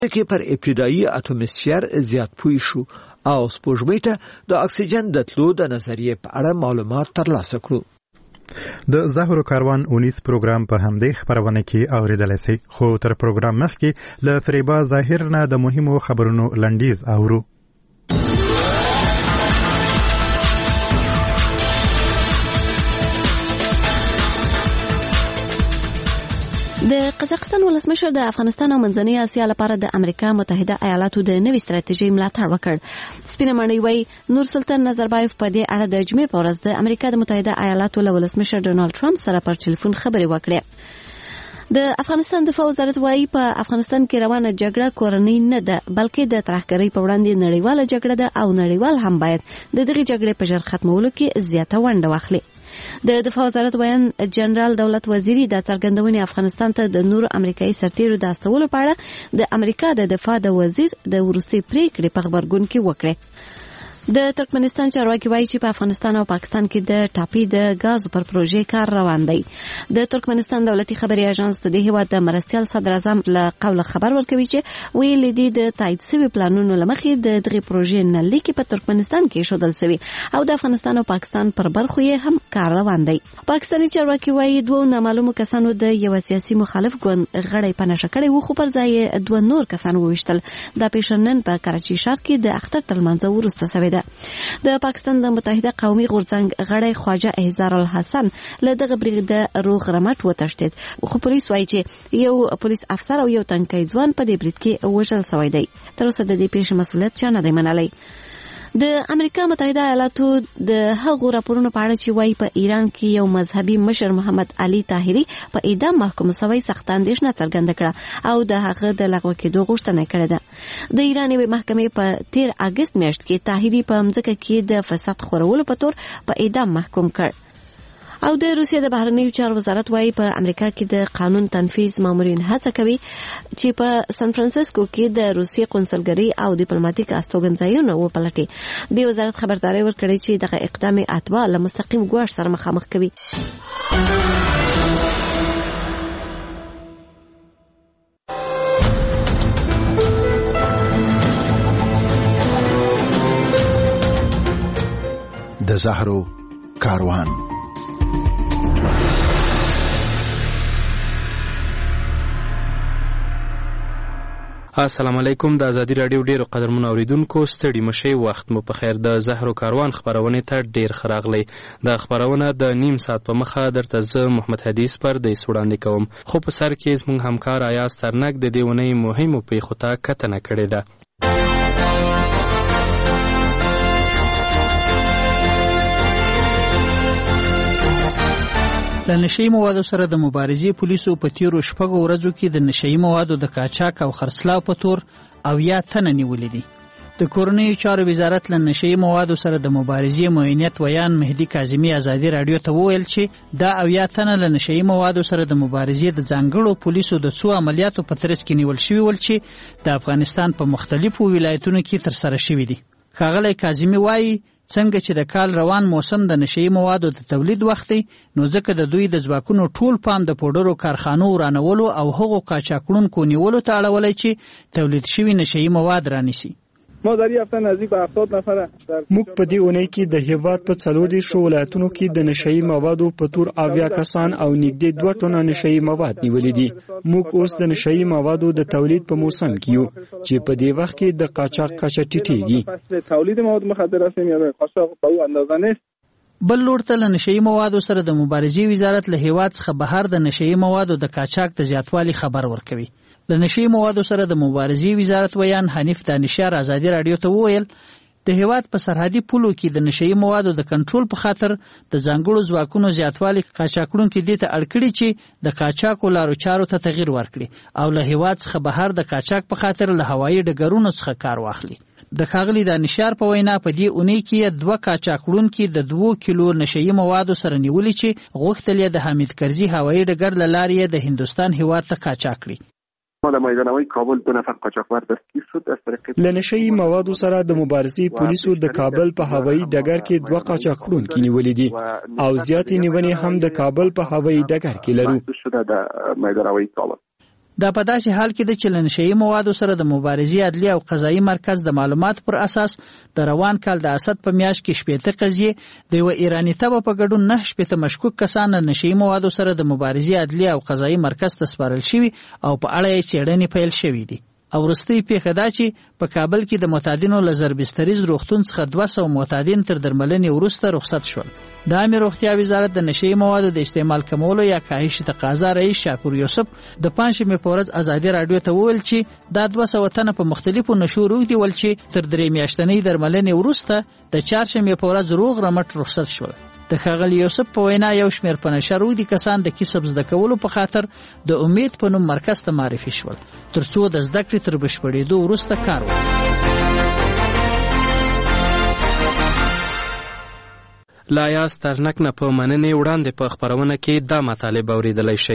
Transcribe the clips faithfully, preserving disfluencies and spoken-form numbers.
کې پر ابتدایي اتموسفیر زیات پوي شو او سپوږمۍ ته د اکسیجن د تلو د نظریې په اړه معلومات ترلاسه کړو. د زهرو کاروان اونیس پروګرام په همدې خبرونه کې اوریدل شي، خو تر پروګرام مخکې له فریبا ظاهر نه د مهمو خبرونو لنډیز اورو. د قزاقستان ولسمشر د افغانستان او منځنۍ اسیا لپاره د امریکا متحده ایالاتو د نوې ستراتیژۍ ملاتړ وکړ. سپینه ماڼۍ وايي نور سلطان نظربایف په دې اړه د جمعې په ورځ د امریکا د متحده ایالاتو له ولسمشر ډونالد ټرمپ سره پر ټلیفون خبرې وکړې. د افغانستان دفاع وزارت وايي په افغانستان کې روانه جګړه کورنۍ نه ده، بلکې د ترهګرۍ په وړاندې نړیواله جګړه ده او نړیوال هم باید د دغه جګړې په ژر ختمولو کې زیاته ونډه واخلي. د دفاع وزارت ویان جنرال دولت وزیری د څرګندونې افغانستان ته د نور امریکایي سرتیرو د استولو په اړه د امریکا د دفاع د وزیر د وروستي پریکړې په خبرګون کې وکړه. د ترکمنستان چارواکي وایي چې په افغانستان او پاکستان کې د ټاپي د غاز پر پروژې کار روان دی. د ترکمنستان دولتي خبري اژانس د دې هیواد د مرستيال صدر اعظم له قوله خبر ورکوي چې ویل دي د تایید شوی پلانونو لمخې د دغه پروژې نه لیکي په ترکمنستان کې شودل شوی او د افغانستان او پاکستان پر برخو یې هم کار روان دی. پاکستاني چارواکي وایي دوه نامعلومه کسانو د یو سیاسي مخالف ګوند غړي په نشه کړي وو، خو پر ځای دوه نور کسان وویشتل. دا پیښنن په کراچي ښار کې د اختر تر منځ وروسته شوی ده. د پاکستان د متحده قومي غورځنګ غړی خواجه احزار الحسن له دغه بریده روغ رمټ وتښتید، خو پولیس وایي چې یو پولیس افسر او یو تنکي ځوان په دې برید کې وژل شوی دی. تر اوسه د دې پیښې مسؤلیت چا نه دی منلی. د امریکا متحده ایالاتو د هغو راپورونو په اړه چې وایي په ایران کې یو مذهبي مشر محمد علي طاهري په اعدام محکوم شوی سخت اندېښنه څرګنده کړه او د هغه د لغوه کېدو غوښتنه کړې ده. د ایران یوې محکمې په تیر اگست میاشت کې طاهري په مځکه کې د فساد خورولو په تور په اعدام محکوم کړ. او د روسیې د بهرنیو چارو وزارت وايي په امریکا کې د قانون تنفیذ مامورین هڅه کوي چې په سان فرانسیسکو کې د روسیې قونسلګرۍ او ډیپلوماټیک استوګنځایونه وپلټي. د وزارت خبرداري ورکړي چې دغه اقدام اتباع له مستقیم ګواښ سره مخامخ کوي. د زهرو کاروان. السلام علیکم. د ازادي رادیو ډیرو قدرمنو اوریدونکو ستړي مشي، وخت مو په خیر. د زهرو کاروان خبرونه ته ډیر خراغلی. د خبرونه د نیم ساعت په مخه درته زه محمد حدیث پر د سوړاندې کوم، خو په سر کې زموږ همکار آیاز ترنګ د دې ونې مهمو پیښو ته کتنه کړې ده. د نشئی موادو سره د مبارزې پولیسو په تیرو شپږو ورځو کې د نشئی موادو د قاچاق او خرڅلاو په تور او یا تنه نیولې دي. د کورنیو چارو وزارت له نشئی موادو سره د مبارزې معاونیت ویان مهدي کاظمي ازادي رادیو ته وویل چې دا او یا تنه له نشئی موادو سره د مبارزې د ځانګړو پولیسو د څو عملیاتو په ترڅ کې نیول شوي ول چې د افغانستان په مختلفو ولایتونو کې ترسره شوي دي. ښاغلی کاظمي وایي څنګه چې د کال روان موسم د نشئی موادو د تولید وخت دی، نو ځکه د دوی د ځواکونو ټول پام د پوډرو کارخانو ورانولو او هغو قاچاقړونکو نیولو ته اړولی چې تولید شوي نشئی مواد رانیسي. ما در یه هفته نزدیک به هفتاد نفره موږ په دې اونۍ کې د هیواد په څلور دېرشو ولایتونو کې د نشئی موادو په تور اویا کسان او نږدې دوه ټنه نشئی مواد نیولي دي. موږ اوس د نشئی موادو د تولید په موسم کې یو چې په دې وخت کې د قاچاق کچه ټیټیږي. تولید مواد مخدر هستیم یا قاچاق په او اندازه نیست. بل لور ته له نشئی موادو سره د مبارزې وزارت له هیواد څخه بهر د نشئی موادو د قاچاق د زیاتوالي خبر ورکوي. د نشئی موادو سره د مبارزې وزارت ویان حنیف دانشیار ازادي رادیو ته وویل د هیواد په سرحدي پولو کې د نشئی موادو د کنټرول په خاطر د ځانګړو ځواکونو زیاتوالي قاچاقونکو دې ته اړ کړي چې د قاچاق لارو چارو ته تغیر ورکړي او له هیواد څخه بهر د قاچاق په خاطر له هوایي ډګرونو څخه کار واخلي. د ښاغلي دانشیار په وینا په دې اونۍ کې دوه قاچاقړونکي د دوه کیلو نشئی موادو سره نیولي چې غوښتل یې د حامد کرزي هوایي ډګر له لارې د هندوستان هیواد ته قاچاق کړي. ما در میدانوی کابل دو نفر قاچاقبر دستگیر شد از طریق له نشئی موادو سره د مبارزې پولیسو د کابل په هوایي ډګر کې دوه قاچاقړونکي نیولي دي او زیاتې نیونې هم د کابل په هوایي ډګر کې لرو. دا په داسې حال کې ده چې له نشهیي موادو سره د مبارزې عدلي او قضایي مرکز د معلوماتو پر اساس د روان کال د اسد په میاشت کې شپېته قضیې د یوه ایراني تبه په ګډون نه شپېته مشکوک کسان له نشهیي موادو سره د مبارزې عدلي او قضایي مرکز ته سپارل شوي او په اړه یې څېړنې پیل شوي دي. او وروستۍ پیښه دا چې په کابل کې د معتادینو له ضربستریز روغتون څخه دوه سوه معتادین تر درملنې وروسته رخصت شول. د عامې روغتیا وزارت د نشهیي موادو د استعمال کمولو یا کاهش تقاضا رئیس شاکر یوسف د پنجشنبې په ورځ ازادي راډیو ته وویل چې دا دوه سوه تنه په مختلفو نشو روږدي ول چې تر درې میاشتنۍ درملنې وروسته د چهارشنبې په ورځ روغ رمټ رخصت شول. د ښاغلي یوسف په وینا یو شمېر په نشه روږدي کسان د کسب زده کولو په خاطر د امید په نوم مرکز ته معرفي شول تر څو د زده کړې تر بشپړېدو وروسته کار وکړي. لا یاست ترنک نه په مننې وړاندې په خپرونه کې دا مطالب اورېدلی شئ.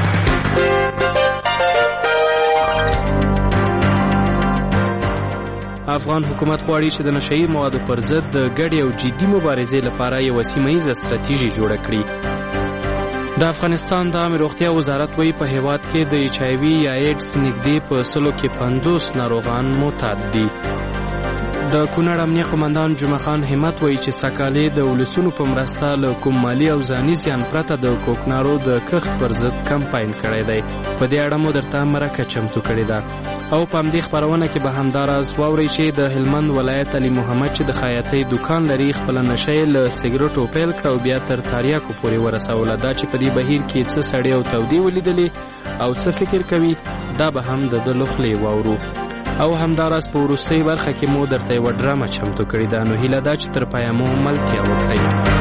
افغان حکومت غواړي چې د نشهیي موادو پر ضد د ګډې او جدي مبارزې لپاره یوه سیمه ییزه ستراتیژي جوړه کړي. د افغانستان د عامې روغتیا وزارت وایي په هیواد کې د ایچ آی وي یا ایډز نږدې په سلو کې پنځوس ناروغان معتاد دي. د کونړ امنیه قمندان جمعه خان همت وایي چې سکالې د ولسونو په مرسته له کوم مالي او ځاني زیان پرته د کوکنارو د کښت پر ضد کمپاین کړی دی. په دې اړه مو درته مرکه چمتو کړې ده او په همدې خپرونه کې به همداراز واورئ چې د هلمند ولایت علي محمد چې د خیاطۍ دوکان لري خپله نشه یې له سګرټو پیل کړه او بیا تر تاریاکو پورې ورسوله. دا چې په دې بهیر کې څه سړې او تودې ولیدلې او څه فکر کوي دا به هم د ده له خولې واورو. او همداراز په وروستۍ برخه کې مو درته یوه ډرامه چمتو کړې ده. نو هیله ده چې تر پایه مو ملتیا وکړئ.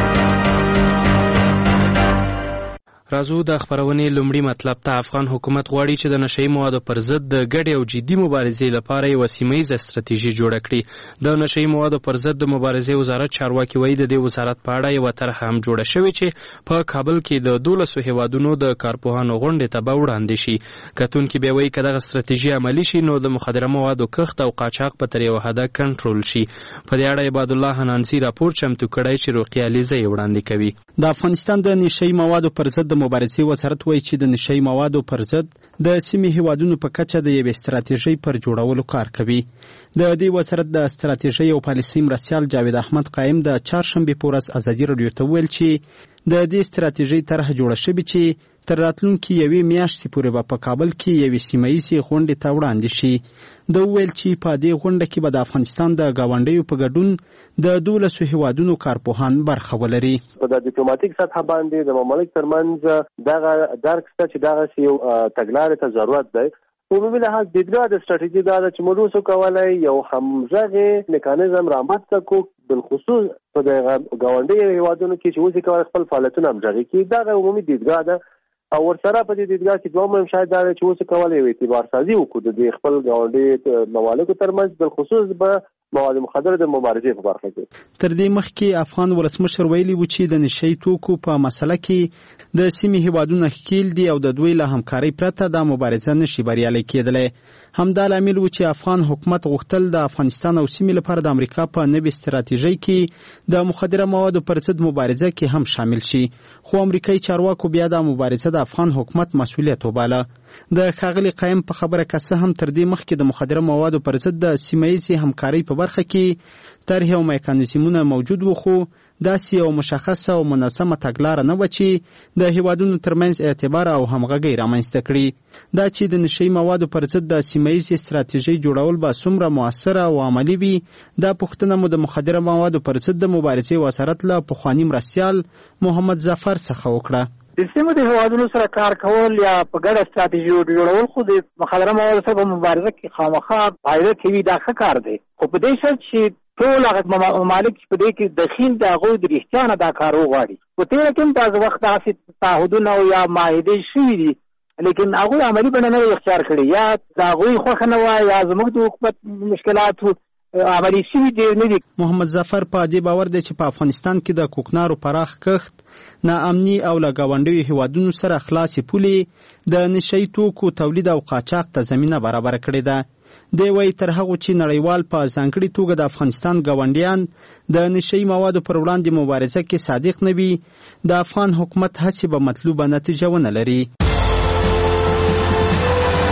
راځو د خپرونې لومړي مطلب ته. افغان حکومت غواړي چې د نشهیي موادو پر ضد د ګډې او جدي مبارزې لپاره یوه سیمه ییزه ستراتیژي جوړه کړي. د نشهیي موادو پر ضد د مبارزې وزارت چارواکي وایي د دې وزارت په اړه یوه طرحه هم جوړه شوې چې په کابل کې د دولسو هیوادونو د کارپوهانو غونډې ته به وړاندې شي. کتونکي بیا وایي که دغه ستراتیژي عملي شي نو د مخدره موادو کښت او قاچاق به تر یوه حده کنټرول شي. په دې اړه عباد الله حنانسي راپور چمتو کړی چې رقیه علیزه یې وړاندې کوي. د افغانستان د نشهیي موادو پر ضد د مبارزې وزارت وایي چې د نشهیي موادو پر ضد د سیمې هیوادونو په کچه د یوې ستراتیژۍ پر جوړولو کار کوي. د دې وزارت د ستراتیژۍ او پالیسۍ مرستیال جاوید احمد قایم د چهارشنبې په ورځ ازادي راډیو ته وویل چې د دې ستراتیژۍ طرحه جوړه شوې چې تر راتلونکي یوې میاشتې پورې به په کابل کې یوې سیمه ییزې غونډې ته وړاندې شي. د وویل چې په دې غونډه کې به د افغانستان د ګاونډیو په ګډون د دولسو هیوادونو کارپوهان برخه ولري. په د ډیپلوماټیک سطح باندې د مملکت ترمنځ دغه درک شته چې دغه یو تګلارې ته ضرورت دی. عمومي لحاظ دیدګاه د ستراتیژي دا ده چې موږ اوس کولی یو همغږی میکانیزم رامنځته کړو بالخصوص په دغه ګاونډیو هیوادونو کې چې اوس یې کولی خپل فعالیتونه همغږي کړي. دغه عمومي دیدګاه ده او ورسره په دې دیدګاه کې دوه مهم شاید دا چې اوس کولی یو اعتبار سازي وکړو د خپل ګاونډي ممالکو ترمنځ بالخصوص به مواد مخدره د مبارزې په برخه کې. تر دې مخکې افغان ولسمشر ویلي و چې د نشهیي توکو په مسله کې د سیمې هیوادونه ښکیل دي او د دوی له همکارۍ پرته دا مبارزه نشي بریالۍ کېدلی. همدا لامل و چې افغان حکومت غوښتل د افغانستان او سیمې لپاره د امریکا په نوې ستراتیژۍ کې د مخدره موادو پر ضد مبارزه کې هم شامل شي. خو امریکایي چارواکو بیا د مبارزه د افغان حکومت مسؤلیت وباله. د ښاغلي قایم په خبره که څه هم تر دې مخکې د مخدره موادو پر ضد د سیمه ییزې همکارۍ په برخه کې طرحې او میکانیزمونه موجود و خو داسې یو مشخصه او منظمه تګلاره نه وه چې د هیوادونو ترمنځ اعتبار او همغږۍ رامنځته کړي. دا چې د نشهیي موادو پر ضد د سیمه ییزې ستراتیژۍ جوړول به څومره مؤثره او عملي وي دا پوښتنه مو د مخدره موادو پر ضد د مبارزې وزارت له پخواني مرستیال محمد ظفر څخه وکړه. د سیمو د هیوادونو سره کار کول یا په ګډه ستراتیژي جوړول خو د مخدره موادو سره په مبارزه کې خامخا فایده کوي. دا ښه کار دی خو په دې شرط چې ټول هغه ممالک په دې کې دخیل د هغوی د رښتیا نه دا کار وغواړي. په تېره کې هم بعض وخت داسې تعهدونه او یا معاهدې شوي دي لیکن هغوی عملي بڼه نه وي اختیار کړې یا د هغوی خوښه نه وه یا زموږ د حکومت مشکلاتو عملي شوي دي نه دي. محمد ظفر په دې باور دی چې په افغانستان کې د کوکنارو پراخ کښت ناامني او له ګاونډیو هیوادونو سره خلاصې پولې د نشهیي توکو تولید او قاچاق ته زمینه برابره کړې ده. دی وایي تر هغو چې نړیوال په ځانګړې توګه د افغانستان ګاونډیان د نشهیي موادو پر وړاندې مبارزه کې صادق نه وي د افغان حکومت هڅې به مطلوبه نتیجه ونه لري.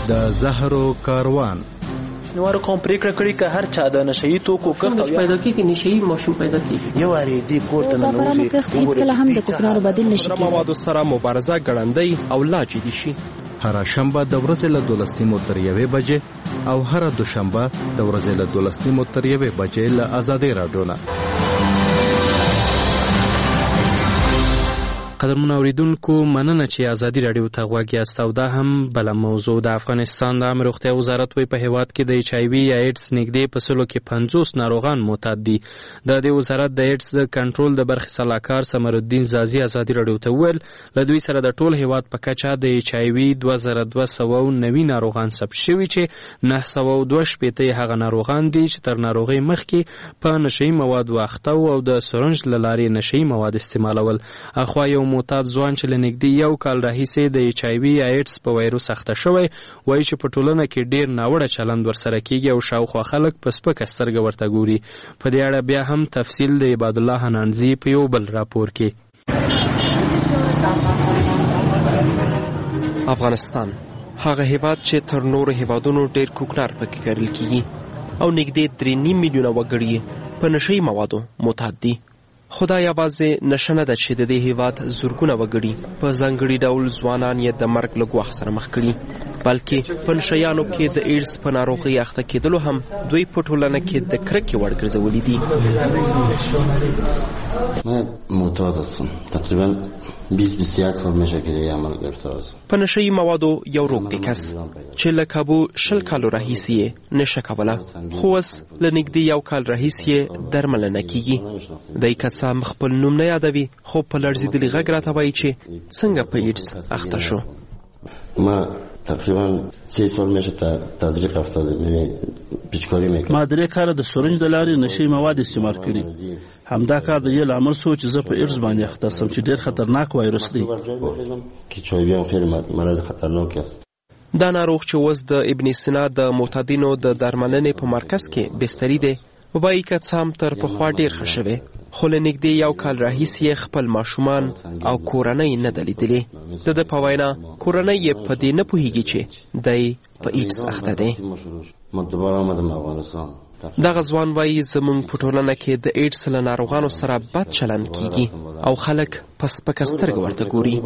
د زهرو کاروان. نوار کوم پریکړه کړی که هر چا د نشئی توکو کښت پیدا کیږي نشئی ماشوم پیدا کیږي یو اړې دی کوټه نه نوځي هیڅ کله هم د کوکنارو بدل نشي کېږي. موادو سره مبارزه ګړندۍ او لا جدي شي. هر شنبه د ورځې له دولس نیمو تر یوې بجې او هر دوشنبه د ورځې له دولس نیمو تر یوې بجې له آزادۍ راډیو نه. قدرمن اوریدونکو مننه چې ازادي رادیو ته غوږ یاست او دا هم بل موضوع د افغانستان د عامه روغتیا وزارت وی په هیواد کې د ایچ آی وی یا ایډز نږدې په سلو کې پنځوس ناروغان معتاد دي. د دې وزارت د ایډز د کنټرول د برخې سلاکار سمرالدین زازي ازادي رادیو ته ویل له دوی سره د ټول هیواد په کچه د ایچ آی وی دوه زره دوه سوه نوي ناروغان ثبت شوي چې نه سوه دوه شپېته هغه ناروغان دي چې تر ناروغۍ مخکې په نشئی موادو اخته او د سرنج له لارې نشئی مواد استعمالول. اخوا یو معتاد ځوان چې له نږدې یو کال راهیسې د ایچ آی وی یا ایډز په وایروس اخته شوی وایي چې په ټولنه کې ډیر ناوړه چلند ورسره کیږي او شاوخوا خلک په سپکه سترګه ورته ګوري. په دې اړه بیا هم تفصیل د عباد الله حنانزي په یو بل راپور کې. افغانستان هغه هیواد چې تر نورو هیوادونو ډیر کوکنار پکې کرل کیږي او نږدې درې نیم میلیونه وګړي په نشئی موادو معتاد دي. خدای یوازې نشه نه ده چې د دې هیواد زرګونه وګړي په ځانګړي ډول ځوانان یې د مرګ له ګواښ سره مخ کړي، بلکې په نشیانو کې د ایډز په ناروغۍ اخته کېدلو هم دوی په ټولنه کې د کرکې وړ ګرځولي دي. من معتاد هستم. تقریبا بیست بیست و یک سال میشه که دیگه عمل گرفتار هستم. په نشئی موادو یو روږدی کس چې له کابو شل کالو راهیسې نشه کوله، خو اوس له نږدې یو کال راهیسې درملنه کیږي. دی کس هم خپل نوم نه یادوي، خو په لړزېدلي غږ راته وایي چې څنګه په ایډز اخته شو. ما تقریبا سه سال میشه تزریق افتاده، پیچکاری میکنم. ما درې کاله د سرنج د لارې نشئی مواد استعمال کړي. همدا کار د یو لامل سو چې زه په ایډز باندې اخته سم چې ډیر خطرناک وایروس دی. کی چای بیم خیلی مرض خطرناک است. دا ناروغ چې اوس د ابن سینا د معتادینو د درملنې په مرکز کې بستري دی وایي که څه هم تر پخوا ډیر ښه شوی، خو له نږدې یو کال راهیسې خپل ماشومان او کورنۍ نه ده لیدلې. د ده په وینا کورنۍ یې په دې نه پوهېږي چې دی په ایډز اخته دی. دغه ځوان وایي زموږ په ټولنه کې د ایډز له ناروغانو سره بد چلند کیږي او خلک په سپکه سترګه ورته ګوري.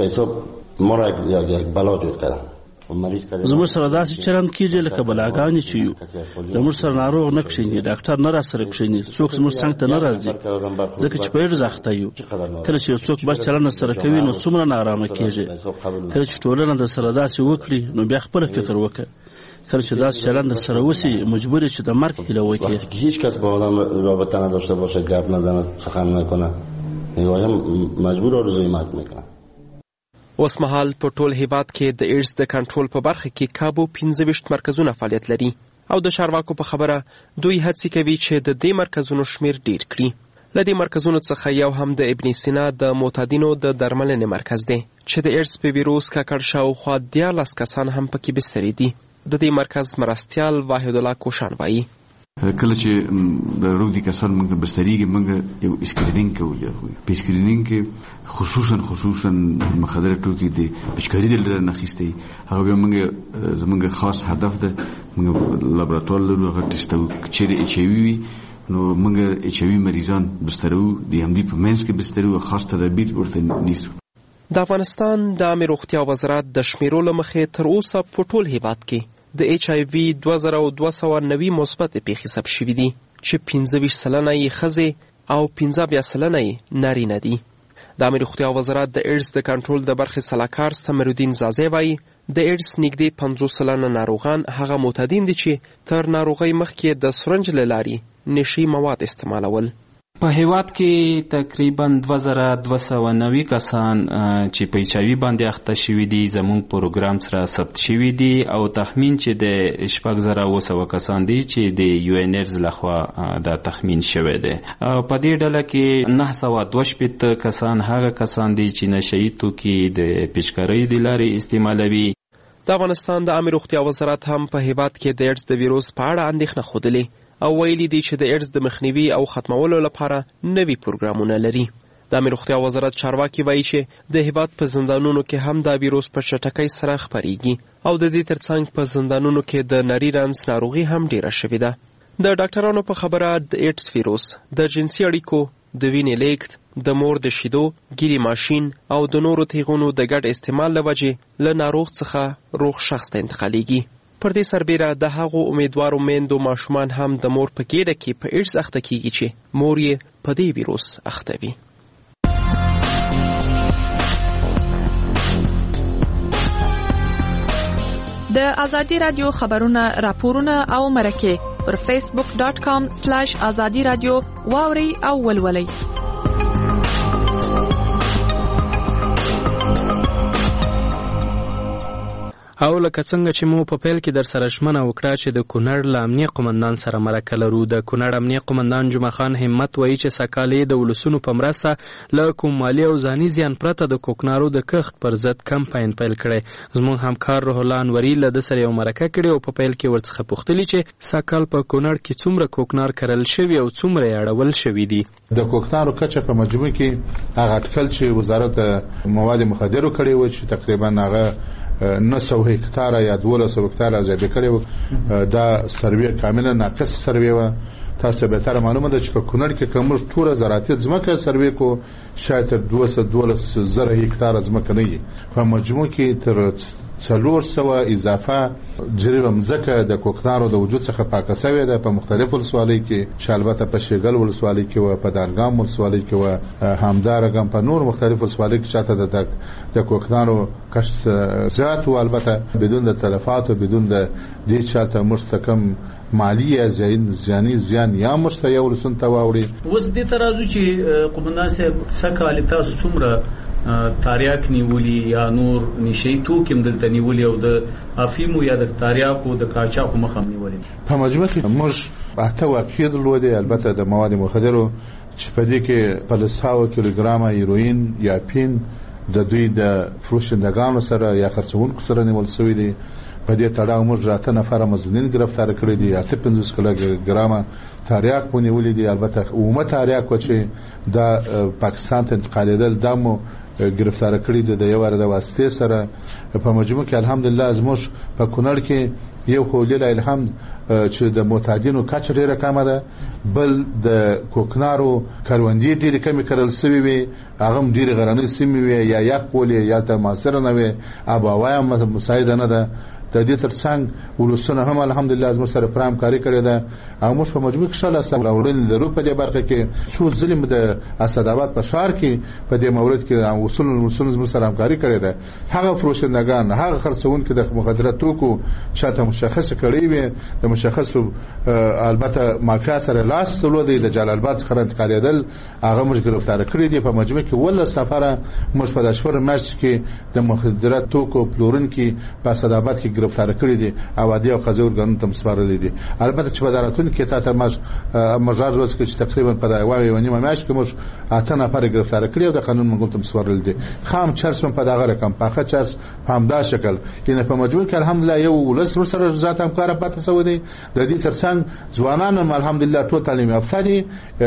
زموږ سره داسې چلند کیږي لکه بلاګانې چې یو. زموږ سره ناروغ نه کښېني، ډاکټر نه راسره کښېني، څوک زموږ څنګ ته نه راځي، ځکه چې په ایډز اخته یو. کله چې یو څوک بد چلند سره کوي نو څومره ناارامه کیږي. کله چې ټولنه در سره داسې وکړي نو بیا خپله فکر وکړه. کله چې داسې چلند سره وسی مجبور چې د مرګ هیله وکړي. وقتی که هیچ کس با آدم رابطه نداشته باشه، گپ نزنه، سخن نکنه، نگاهی مجبور آرزوی مرگ میکنه. اوس مهال په ټول هیواد کې د ایډز د کنټرول په برخه کې کابو پنځه ویشت مرکزونه فعالیت لري او د چارواکو په خبره دوی هڅې کوي چې د دې مرکزونو شمیر ډیر کړي. له دې مرکزونو څخه یو هم د ابن سینا د معتادینو د درملنې مرکز دی چې د ایډز په ویروس ککړ شاوخوا دیارلس کسان هم پکې بستري دي. د دې مرکز مرستیال واحد الله کوشان وایي کله چې د روږدي کسان موږ د بسترېږي موږ یو اسکرینینګ کوو. په اسکرینینګ کې خصوصا خصوصا مخدره ټوکي د پیچکاري د لري نه اخیستي هغه موږ زموږ خاص هدف ده. موږ لابراتوار لرو، هغه ټیسټو چې ایچ آی وی نو موږ ایچ آی وی مریضان بسترو د همدې په منځ کې بسترو خاص تدابیر ورته نیسو. د افغانستان د عامه روغتیا وزارت د شمیرو له مخې تر اوسه په ټول هیواد کې د ایچ آی وی دوه زره دوه سوه نوي مثبت پیښې ثبت شوي دي چې پنځه ویشت سلنه یې ښځې او پنځه اویا سلنه یې نارینه دي. د عامه روغتیا وزارت د ایډز د کنټرول د برخې سلاکار سمرالدین زازي وایي د ایډز نږدې پنځوس سلنه ناروغان هغه معتادین دي چې تر ناروغۍ مخکې د سرنج له لارې نشي مواد استعمالول. په هیواد کې تقریبا دوه زره دوه سوه نوي کسان چې په ایچ آی وی باندې اخته شوي دي زموږ پروګرام سره ثبت شوي دي او تخمین چې د شپږ زره اوه سوه کسان دي چې د یو ان ایرز لخوا دا تخمین شوی دی. په دې ډله کې نه سوه دوه شپېته کسان هغه کسان دي چې نشهیي توکي د پیچکارۍ د لارې استعمالوي. د افغانستان د عامه روغتیا وزارت هم په هیواد کې د ایډز د ویروس په اړه اندېښنه ښودلې او ویلي دي چې د ایډز د مخنیوي او ختمولو لپاره نوي پروګرامونه لري. د امیر روغتیا وزارت چارواکي وایي چې د هیواد په زندانونو کې هم دا ویروس په چټکۍ سره خپریږي او د دې ترڅنګ په زندانونو کې د نري رنځ ناروغي هم ډیره شوې ده. د ډاکټرانو په خبره د ایډز ویروس د جنسي اړیکو، د وینې لیږد، د مور د شیدو، ګیري ماشین او د نورو تیغونو د ګډ استعمال له وجې له ناروغ څخه روغ شخص ته انتقالیږي. پر دې سربیره د هغو امیدوارو میندو ماشومان هم د مور په ګېډه کې په ایډز اخته کیږي چې مور یې په دې ویروس اخته وي. د ازادي رادیو خبرونه، راپورونه او مرکه پر فیسبوک ډاٹ کام سلیش ازادي رادیو واوري او ولولئ. او لکه څنګه چې مو په پیل کې در سره ژمنه وکړه چې د کونړ له امنیه قومندان سره مرکه لرو. د کونړ امنیه قومندان جمعه خان همت وایي چې سکالې د ولسونو په مرسته له کوم مالي او ځاني زیان پرته د کوکنارو د کښت پر ضد کمپاین پیل کړی. زموږ همکار روح الله انوري له ده سره یو مرکه کړې او په پیل کې ورڅخه پوښتلي چې سکال په کونړ کې څومره کوکنار کرل شوي او څومره یې اړول شوي دي. د کوکنارو کچه په مجموع کې هغه اټکل چې وزارت مواد مخدرو کړی و چې تقریبا هغه نه سو هکتار یا دولس سو هکتار ځای کړی و. دا سروې کاملا ناقص سروې و. تاسو به تر معلومه ده چې په کونړ کې کوم ټوله زراعتي ځمکه سروې کو شاید تر دوه سوه دولس زره هکتار ځمکه نه وي. په مجموع کې تر څلور سوه اضافه جریبه مځکه د کوکنارو د وجود څخه پاکه شوې ده په مختلفو ولسوالیو کې چې البته په شیګل ولسوالۍ کې و، په دانګام ولسوالۍ کې و، همدارنګه په نور مختلفو ولسوالیو کې چاته د د کوکنارو کشت زیات و، البته بدون د تلفات و بدون د دې چاته مستقم مالی یا زیانی زیان یا مشته یو لسون ته واوړي. اوس دې ترازو چې قومندان صاحب سکه تاسو څومره تاریاک نیولی یا نور نشي توکم دلته نیولی او د افیمو یا د تاریاکو د قاچاقو مخه نیولی؟ په مجموع کې موږ اته واقعې درلودې، البته د مواد مخدرو چې په دې کې په لسهاوو کیلوګرامه هیروین یا پین د دوی د فروشندگانو سره یا خرڅونکو سره نیول شوی دی. په دې تړاو موږ اته نفر مزدورین گرفتار کړی دي، اته پنځوس کیلوګرامه تاریاک ونیولې دي. البته عمومي تاریاک و چې د پاکستان ته انتقالېدل دا مو گرفتار کړی دي د یو ور د واسطې سره. په مجموع کې الحمدلله زموږ په کونړ کې یو خو لله الحمد چې د معتادینو کچه ډیره کمه ده، بل د کوکنارو کروندې ډیره کمې کرل شوې وي، هغه هم ډیره غرنۍ سیمې وي یا یخ ولې یا ته معاصره نه وي، آب و هوا هم مساعده نه ده. د دې ترڅنګ ولسونه هم الحمدلله زموږ سره پرام کاری کړی ده او موږ په مجموع کې شاله سره راوړل لرو. په دې برخه کې څو ظلم د اسداباد په شهر کې په دې مورد کې اصول اصول زموږ سره همکاري کړې ده. هغه فروشندگان، هغه خرڅونکو د مخدرات توکو چاته مشخص کړی وي، د مشخص البته مافیا سره لاس تلودي د جلال آباد څخه انتقالېدل هغه موږ گرفتار کړی دي. په مجموع کې ول سفره موږ په دشور مارچ کې د مخدرات توکو پلورونکو په اسداباد کې گرفتار کړی دي او عادي او قضایي ارګانونو ته سپارلي دي. البته چې وزارتونه کې تاسو ماش مجاز وس کې تقریبا په دایوي ونی ماش کې موږ اته نفر گرفتار کړی او د قانون منګول ته سپارلي دي. خام چرس په دغه رقم پاخه چرس همدا شکل کینه په مجموع کې الحمدلله یو ولس سره ذات همکار پاتې سو دي. د دې ترڅنګ ځوانان الحمدلله ټول تعلیم یافته دي.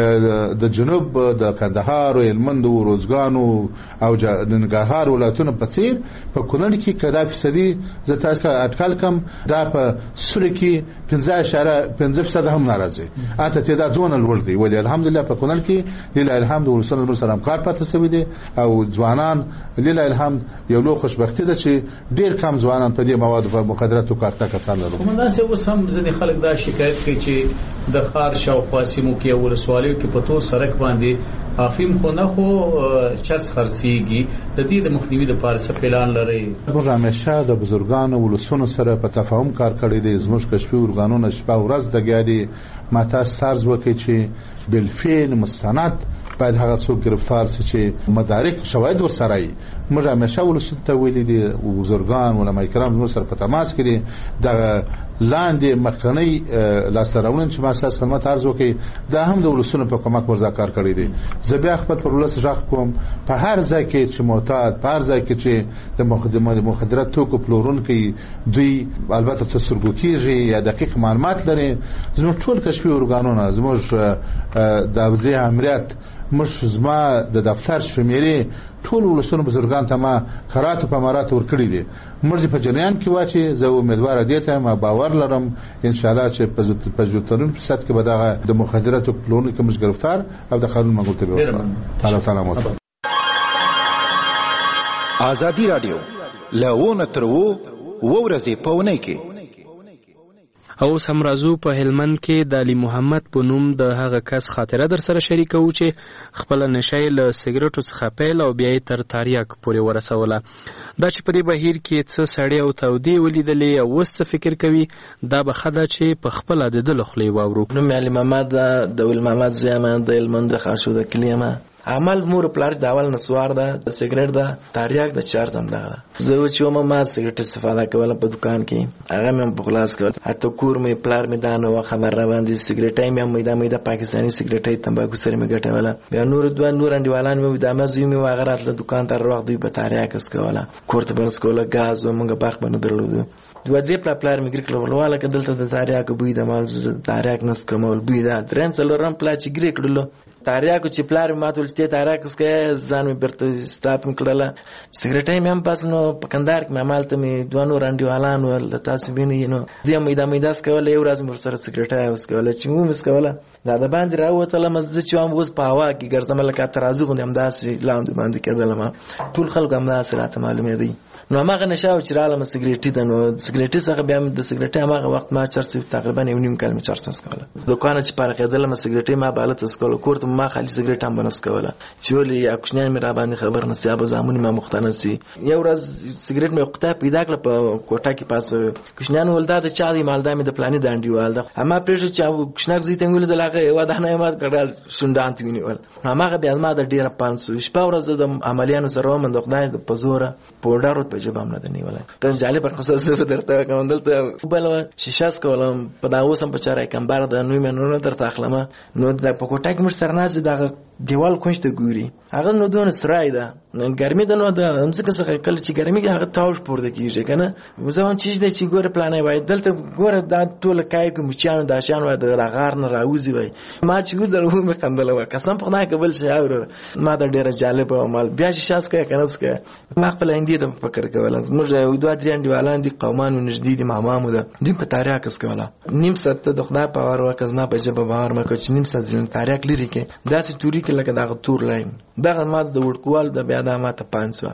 د جنوب د کندهار او هلمند او روزګانو او د ننګرهار ولایتونو په څیر په کونړ کې کدا فیصدي زته اټکل کم دا په سوري کې پنځه اشاره پنځه فیصد هم ناراضي. اته تعداد دون لوړ دی ولی الحمدلله په کونړ کې لله الحمد ورسره نور سلام کار پاتې سوي دي او ځوانان لله الحمد یو لو خوشبختی ده چې ډیر کم ځوانان په دې مواد په مخدراتو کارته کسان لري. کومندان څه اوس هم ځنې خلک دا شکایت کوي چې د خار شاوخوا سیمو کې ولسوالیو کې په تور سړک باندې افیم خو نه خو چرس خرڅيږي. د دې د مخنیوي لپاره څه پلان لري؟ موږ همیشه د بزرګانو ولسونو سره په تفاهم کار کړی دی. زموږ کشفي ورغانونه شپه ورځ دګیادي ماته سرز وکړي چې بالفعل مستند باید هغه څوک گرفتار شي چې مدارک شواهد ورسره وي. موږ همیشه ولسو ته ویلي دي بزرګان علما کرام زموږ سره په تماس کې دي د لاندې مخکنی لاسته راوړنې چې ما اساس خدمت عرض وکړي دا هم د ولسونو په کومک ورځا کار کړی دی. زه بیا خپل پر ولس غږ کوم په هر ځای کې چې معتاد په هر ځای کې چې د مخدرات توکو پلورونکي دوی البته څه سرګو کېږي یا دقیق معلومات لري زموږ ټول کشفي ارګانونه زموږ د وزیر امریت مش زما د دفتر شمیرې ټول ولسونو بزرګان ته ما خرات په مرات ورکړي دي. مرزي په جریان کې واچي زه امیدوار دي ته ما باور لرم ان شاء الله چې په جوړترون فساد کې به دغه د مخدراتو پلورونکو کوم گرفتار او د قانون مغلوطه به وشي. تعالی تعالی مو ازادي رادیو لونه ترو ورځې پونه کې او سم رازو په هلمند کې د علي محمد په نوم د هغه کس خاطره در سره شریکو چې خپل نشای له سیګریټو څخه پیل او بیا تر تاریاک پورې ورسوله. دا چې په دې بهیر کې څه سړی او تودې ولیدلې او وسه فکر کوي دا به خدا چې په خپل د دل خلی واورو. نو علي محمد د ول محمد زمان د هلمند خاصو د کلیمه عمل مور پلار د اول نسوار ده د سیګریټ ده تاریاک د چار دم ده. زه چې ما ما سیګریټ استفاده کوله په دکان کې هغه مې په خلاص کړ حتی کور مې پلار مې دانه خبر را باندې سیګریټ مې مې د مې د پاکستاني سیګریټ تمباکو سره مې ګټوله بیا نور دوه نور انډیوالان مې د مزي مې واغرات له دکان تر وخت دی په تاریاک اس کوله کوړه بنس کوله غاز او موږ برخ باندې درلود دوه دې پلا پلار مې ګریکل ولواله کدلته د تاریاک بوی د مال تاریاک نس کومول بوی دا درن څلورم پلا چې ګریکلو تاریاکو چې پلار ماته ولته تاریاکس کې ځان مې برته ستاپ کړله سیګریټ مې هم پاس نو په کندهار کې مالته مې دوه نور انډیوالان ول تاسو بینې نو دې مې د مې داس کوله یو ورځ مر سره سیګریټ اوس کوله چې مو مس کوله دا د باندې راوته لمزه چې هم اوس په هوا کې ګرځم لکه ترازو غوندم داسې لاندې باندې کېدل ما ټول خلک هم داسې راته معلومه دي. نو هغه نشاو چې رااله سیګریټ د نو سیګریټ څخه بیا د سیګریټ هغه وخت ما چرته تقریبا یو نیم کال می چرته سکوله دکان چې پر کېدل ما سیګریټ ما بالته سکوله کوړه ما خالي سیګریټ هم بنس کوله چې ولې اکشنان مې را باندې خبر نه سیابه زامن ما مختنه سي یو ورځ سیګریټ مې وقته پیدا کړ په کوټه کې پاسو کشنان ولدا د چا دی مالدا مې د پلانې د انډیوال ده اما پرېږه چې کشناک زیته ویل د لاغه یو دانه ما کړل شوندانت وینول هغه بیا ما د ډیره پانسو شپه ورځ د عملیانو سره من د خدای د پزوره پوډارو په جبام نه دی ولا ته جالب قصه درته کوم دلته بل شیشاس کولم په دا اوسم په چارای کمبار د نوې منونه درته اخلمه نو د پکوټک مر سرناز دغه دیوال کوشته ګوري هغه نو دون سرای ده ګرمي ده نو د همڅه څخه کله چې ګرمي هغه تاوش پورته کیږي کنه زمون چیز د چې ګوره پلانې وای دلته ګوره دا ټول کای کوم چانو د شان وای د غار نه راوځي وای ما چې ګور دلته مې خندل وای قسم په نه قبل شي اور ما دا ډیره جالب عمل بیا چې شاس کوي کنه سکه ما خپل اندې د فکر کول موږ یو دوه درې انډیوالان دي قومانو نږدې دي مامامو ده دیم په تاریخ اس کوله نیم سات د خدای په ور وکز ما په جبه بهار مکه چې نیم سات ځین تاریخ لري کې داسې توري کې لکه دا تور لاین دغه ما د ورکوال د بیا د ما ته پانسو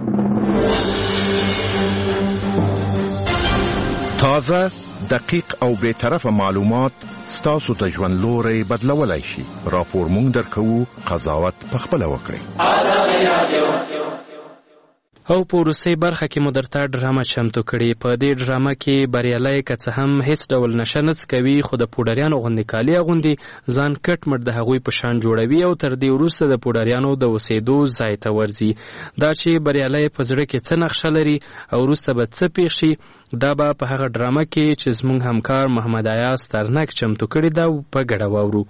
تازه دقیق او به طرفه معلومات ستاسو ته ژوند لوري بدلولای شي راپور مونږ درکو قضاوت پخپل وکړي او په روسي برخه کې مدرته ډرامه چمتو کړي په دې ډرامه کې بریالي کڅ هم هیڅ ډول نشنڅ کوي خو د پوډریانو غوندي کالی غوندي ځان کټ مړ د هغوی په شان جوړوي او تر دې وروسته د پوډریانو د وسیدو ځای ته ورځي دا چې بریالي په زړه کې څه نقشه لري او وروسته به څه پیښ شي دا به په هغه ډرامه کې چې زموږ همکار محمد ایاز ترنک چمتو کړي دا په ګډه واورو.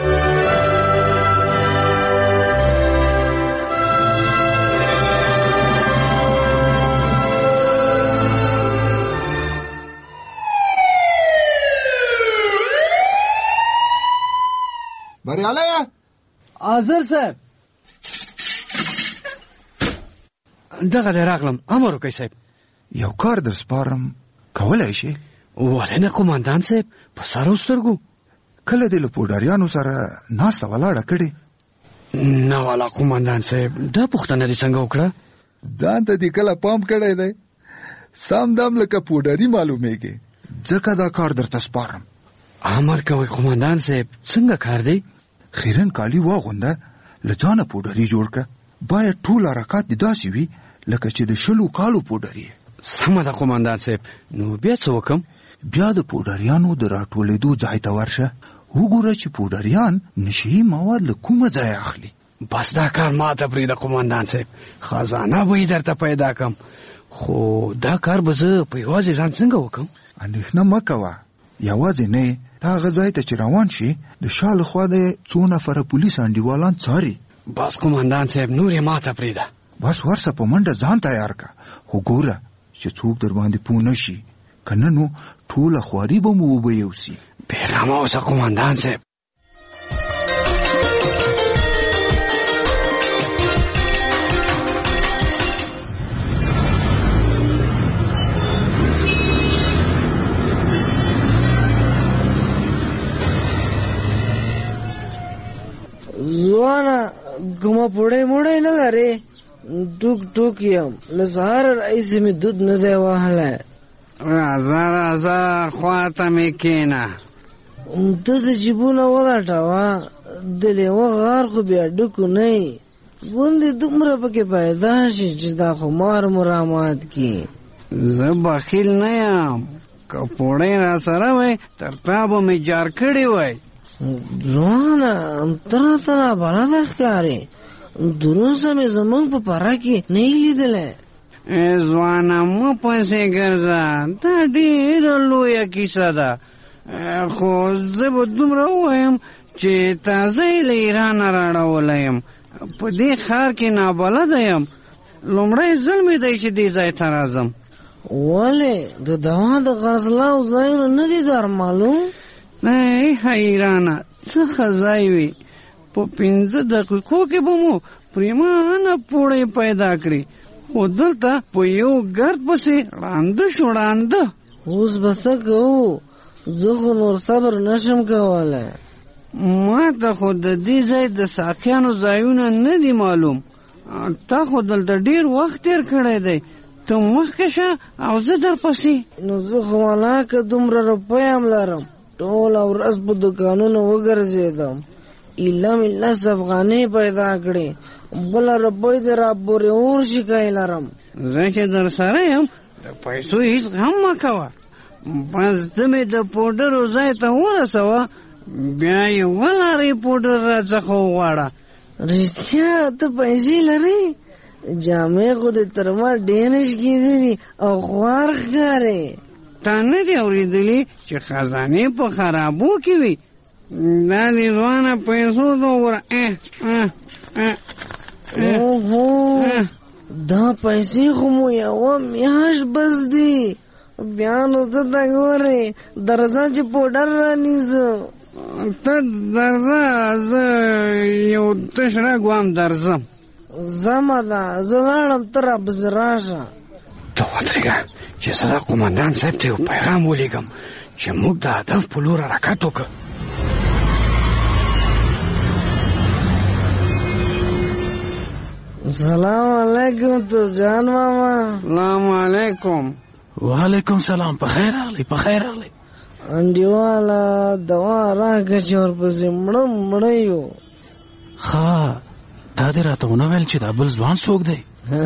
بریالیا حاضر صاحب دغه راغلم امر وکړئ صاحب یو کار در سپارم کولای شي ولې نه قومندان صاحب په سر سترګو کله د لپوډاریانو سره ناسته ولاړه کړي نه والا قومندان صاحب دا پوښتنه دې څنګه وکړه ځان ته دې کله پام کړی دی سم دم لکه پوډاري معلومیږي ځکه دا کار درته سپارم امر کوي قومندان صاحب څنګه کار دی خیرن کالی واغونده لجانه پوډری جوړ ک باید ټول حرکات د داسې وي لکه چې د شلو کالو پوډری سمه ده قومندان صاحب نو بیا څه وکم بیا د پوډریانو د راټولېدو ځای ته ورشه وګوره چې پوډریان نشي مواد له کومه ځای اخلي بس دا کار ما ته پرېږده قومندان صاحب، خزانه به یې درته پیدا کړم، خو دا کار به زه په یوازې ځان څنګه وکړم؟ اندېښنه مه کوه، یوازې نه دا هغه ځای ته چې روان شي د شا لخوا د څو نفره پولیس انډیوالان څاري. بس قومندان صاحب نور یې ما ته پرېږده. بس ورسه په منډه ځان تیار که، خو ګوره چې څوک در باندې پوه نه شي، که نه نو ټوله خواري به مو وبه یوسي. بېغمه اوسه قومندان صاحب. ځوانه کومه پوړی موړی نه لرې؟ ټوک ټوک یم، له سهاره راهیسې مې دود نه دی وهلی. راځه راځه خواته مې کښېنه. ته د جیبونه ولټوه، د لیوه غار خو بیا ډکو نه یي، ګوندې دومره پکې پیدا شي چې دا خمار مو رامات کړي. زه بخیل نه یم، که پوړی را سره وی تر تا به مې جار کړی وی. ځوانه ته راته نابلده ښکارې، دروسه مې زموږ په پره کې نه یې لیدلی. ځوانه مه پسې ګرځه، دا ډېره لویه کیسه ده، خو زه به دومره ووایم چې تازه یې له ایرانه راړولی یم، په دې ښار کې نابلده یم، لومړی ځل مې دی چې دې ځای ته راځم. ولې د دوا د خرڅلاو ځایونه نه دي در معلوم؟ ای حیرانه څه ښه ځای وي، په پنځه دقیقو کې به مو پریمانه پوړی پیدا کړي، خو دلته په یو ګرد پسې ړانده شو ړانده. اوس به څه کوو؟ زه خو نور صبر نشم کولی. ما ته خو د دې ځای د ساقیانو ځایونه نه دي معلوم، تا خو دلته ډېر وخت تېر کړی دی، ته مخکې شه او زه در پسې. نو زه خو ولاکه دومره روپۍ هم لرم، ټوله ورځ په دوکانونو وګرځېدم، ایله مې لس افغانۍ پیدا کړې، بله روپۍ دې را پورې ورشي که یې لرم. زه چې در سره یم د پیسو هېڅ غم مه کوه، بس ته مې د پوډرو ځای ته ورسوه، بیا یې ولارې پوډر را څخه وغواړه. رښتیا ته پیسې لرې؟ جامې خو دې تر ما ډېرې شکېدلي او خوار ښکارې. تا نه دي اورېدلي چې خزانې په خرابو کې وي؟ دا دې ځوانه پیسو ته وګوره. اوهو دا پیسې خو مو یوه میاشت بس دي، بیا نو ته ته ګورې درځه چې پوډر رانیسه. ته درځه، زه یو تش رګ وم درځم. زمه ده زه لاړم، ته راپسې راشه. ته ودرېږه چې زه د قومندان صاحب ته یو پیغام ولیږم چې موږ د هدف په لور حرکت وکړو. سلام علیکم تو جان ماما. سلام علیکم. وعلیکم سلام، په خیر راغلی په خیر راغلی. انډیواله دوا راکړه چې ورپسې مړه مړه یو. ښه تا دې راته ونه ویل چې دا بل ځوان څوک دی؟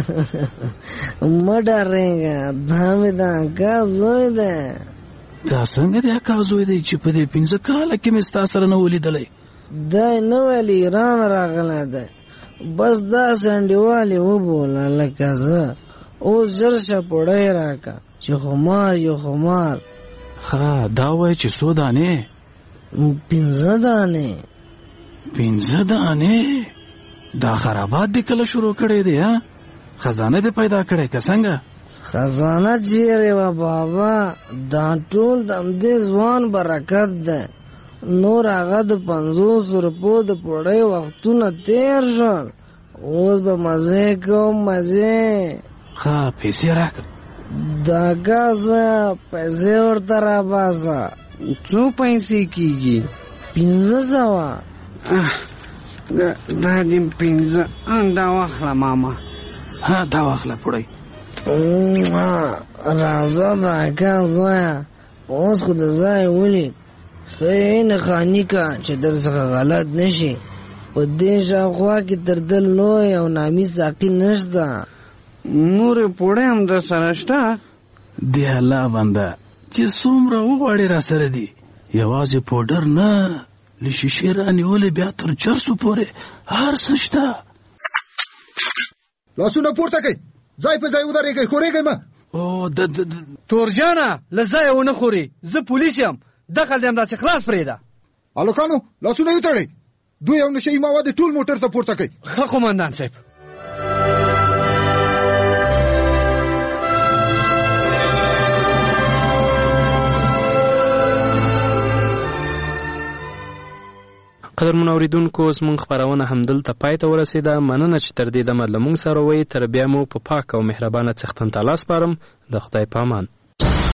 مه ډارېږه، دا مې د اکا زوی دی. دا څنګه د اکا زوی دی چې په دې پنځه کاله کې مې ستا سره نه ولیدلی؟ دی نه ویل ایران راغلی دی، بس داسې انډیوال یې وبوله لکه زه. اوس ژر شه پوړی راکړه چې خمار یو خمار. ښه دا وایه چې څو دانې؟ پنځه دانې. پنځه دانې؟ دا خرابات دې کله شروع کړی دی؟ ها خزانه دې پیدا کړی که څنګه؟ خزانه چیرې وه بابا، دا ټول د همدې ځوان برکت دی. نور هغه د پنځوسو روپو د پوړۍ وختونه تېر شول، اوس به مزې کوم مزې. ښه پیسې راکړه. د اکا زویه پیسې ورته راباسه. څو پیسې کېږي؟ پنځه سوه. دا دې پنځه، دا واخله ماما. ها دا واخله پوړۍ. راځه د اکا زویه، اوس خو د ځای ولید، ښه یې نښاني که چې در څخه غلط نه شي. په دې شاوخوا کې تر ده لوی او نامي ساقي نشته. نورې پوړۍ هم در سره شته؟ دی الله بنده چې څومره وغواړې را سره دي، یوازې پوډر نه له شیشې رانیولې بیا تر چرسو پورې هر څه شته. لاسونه پورته کړئ، ځای په ځای ودرېږئ، ښورېږئ مه. او د تورجانه له ځایه ونه خوري، زه پولیس یم، دخل دې همداسې خلاص پرېږده. هلکانو لاسونه یې وتړئ، دوی او نشهیي مواد ټول موټر ته پورته کړئ. ښه قومندان صاحب. قدرمن اوریدونکو زموږ خپرونه همدلته پای ته ورسېده. مننه چې تر دې دمه له موږ سره وئ. تر بیا مو په پاک او مهربانه څښتن تعالی سپارم. د خدای په امان.